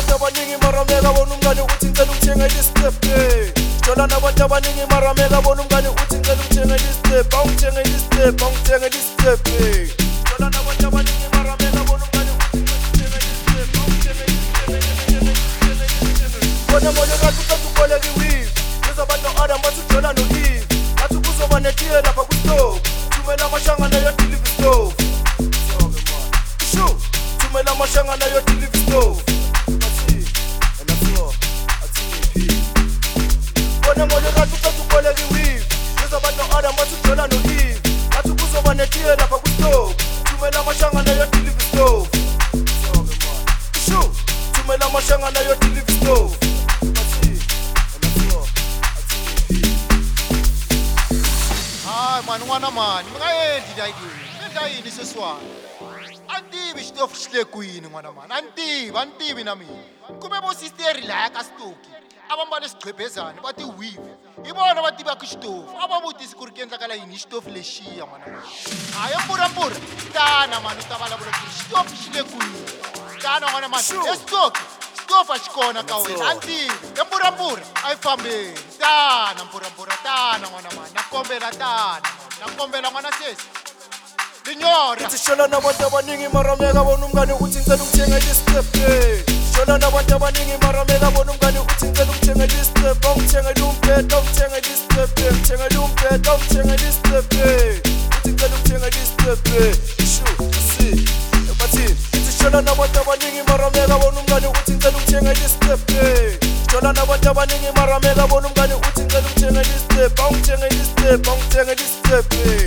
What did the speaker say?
nabantu abaningi marameka bona umngane uthi ngicela ukuthenga i-step. Jola nabantu abaningi marameka bona umngane uthi ngicela ukuthenga i-step. Awungithenga i-step, awungithenga i-step. Jola nabantu abaningi marameka bona umngane uthi ngicela ukuthenga i-step. Awungithenga i-step. Bona moyo kathi uqeda ukoleka i-weave. Abantu Adam bathi ujola no-Eve. Bathi kuzoba netiye lapha ku-stove. Thumela amashangana yo-deliver stove. Thumela amashangana yo-deliver stove. Bona moyo kathi uqeda ukoleka i-weave. Abantu Adam bathi ujola no-Eve. Bathi kuzoba netiye lapha ku-stove. Thumela amashangana yo-deliver stove. Thumela amashangana yo-deliver stove. Man, n'wana mani, mi nga endli la yini? Mi endla yini sweswiwani? A ni tivi xitofu xi le kwini n'wana mani, a ni tivi na mina. Kumbe vo sisteri laya ka Stoki a va mbale swigqebhezani va ti-weave. Hi vona va tivaka xitofu. A va vutisi ku ri ku endlakala yini hi xitofu lexiya n'wana mani. Hayi mpurampura, tana mani u ta vulavula ku ri xitofu xi le kwini. Tana n'wana mani, eStoki xitofu a xi kona ka wena, a ni tivi. Mpurampura a yi fambeni. Tana mpurampura, tana n'wana mani, na kombela tana. Nakombela ngwana sesi linyora ithi shola nabantu abaningi marameka bona umngane uthi ngicela ukuthenga i-step. Shola nabantu abaningi marameka bona umngane uthi ngicela ukuthenga i-step. Awungithenga i-umbheda, awungithenga i-step. Ngithenga i-umbheda, awungithenga i-step. Uthi ngicela ukuthenga i-step. Bathini ithi shola nabantu abaningi marameka bona umngane uthi ngicela ukuthenga i-step. Jola nabantu abaningi marameka bona umngane uthi ngicela ukuthenga i-step. Awungithenga i-step, awungithenga i-step.